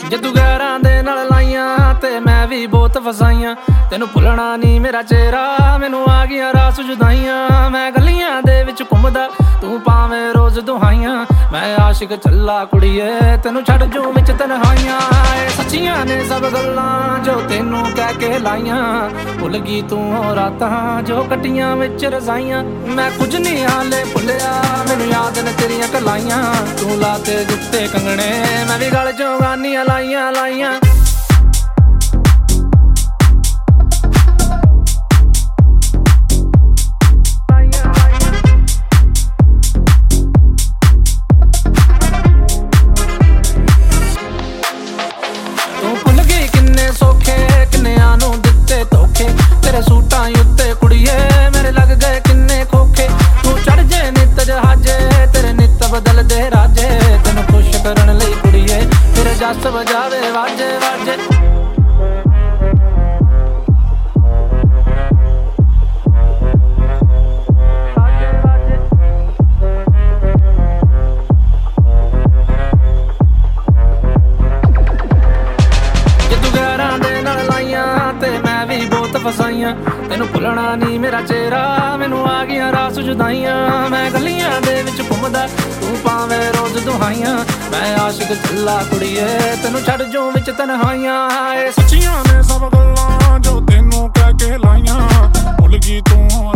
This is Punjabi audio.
ਜੇ ਤੂੰ ਗੈਰਾਂ ਦੇ ਨਾਲ ਲਾਈਆਂ ਤੇ ਮੈਂ ਵੀ ਬਹੁਤ ਫਸਾਈਆਂ। ਤੈਨੂੰ ਭੁੱਲਣਾ ਨਹੀਂ ਮੇਰਾ ਚਿਹਰਾ, ਮੈਨੂੰ ਆ ਗਈਆਂ ਰਾਸ ਜੁਦਾਈਆਂ। ਮੈਂ ਗਲੀਆਂ ਦੇ ਵਿੱਚ ਘੁੰਮਦਾ, ਤੂੰ ਪਾਵੇਂ ਰੋਜ਼ ਦੁਹਾਈਆਂ। ਮੈਂ ਆਸ਼ਿਕ ਚੱਲਾ ਕੁੜੀਏ, ਤੈਨੂੰ ਛੱਡ ਜੂ ਵਿੱਚ ਤਨਹਾਈਆਂ। ਇਹ ਸੱਚੀਆਂ ਨੇ ਸਭ ਗੱਲਾਂ ਜੋ ਤੈਨੂੰ ਕਹਿ ਕੇ ਲਾਈਆਂ। ਭੁੱਲ ਗਈ ਤੂੰ ਉਹ ਰਾਤਾਂ ਜੋ ਕੱਟੀਆਂ ਵਿੱਚ ਰਜ਼ਾਈਆਂ। ਮੈਂ ਕੁਝ ਨਹੀਂ ਹਾਲੇ ਭੁੱਲਿਆ, ਮੈਨੂੰ ਯਾਦ ਨੇ ਤੇਰੀਆਂ ਕਲਾਈਆਂ। ਤੂੰ ਲਾ ਤੇ ਦਿੱਤੇ ਕੰਗਣੇ, ਮੈਂ ਵੀ ਗਲ ਚੋਂ ਗਾਨੀਆਂ ਲਾਈਆਂ ਲਾਈਆਂ। ਤੂੰ ਭੁੱਲ ਗਈ ਕਿੰਨੇ ਸੌਖੇ, ਕਿੰਨਿਆਂ ਨੂੰ ਦਿੱਤੇ ਧੋਖੇ। ਤੇਰੇ ਸੂਟਾਂ ਉੱਤੇ ਕੁੜੀਏ ਮੇਰੇ ਲੱਗ ਗਏ ਕਿੰਨੇ ਖੋਖੇ। ਤੂੰ ਚੜ ਜੇ ਨਿੱਤ ਜਹਾਜੇ, ਤੇਰੇ ਨਿੱਤ ਬਦਲਦੇ ਰਾਜੇ। ਤੈਨੂੰ ਖੁਸ਼ ਕਰਨ ਲਈ ਕੁੜੀਏ ਤੇਰੇ ਜੱਸ ਵਜਾਵੇ ਵਾਜੇ ਵਾਜੇ। ਫਸਾਈਆਂ ਤੈਨੂੰ ਭੁੱਲਣਾ ਨਹੀਂ ਮੇਰਾ ਚਿਹਰਾ, ਮੈਨੂੰ ਆ ਗਈਆਂ ਰਾਸ ਜੁਦਾਈਆਂ। ਮੈਂ ਗਲੀਆਂ ਦੇ ਵਿੱਚ ਘੁੰਮਦਾ, ਤੂੰ ਪਾਵੇਂ ਰੋਜ਼ ਦੁਹਾਈਆਂ। ਮੈਂ ਆਸ਼ਿਕ ਚੱਲਾ ਕੁੜੀਏ, ਤੈਨੂੰ ਛੱਡ ਜੂ ਵਿੱਚ ਤਨਹਾਈਆਂ। ਇਹ ਸੱਚੀਆਂ ਨੇ ਸਭ ਗੱਲਾਂ ਜੋ ਤੈਨੂੰ ਕਹਿ ਕੇ ਲਾਈਆਂ। ਭੁੱਲ ਗਈ ਤੂੰ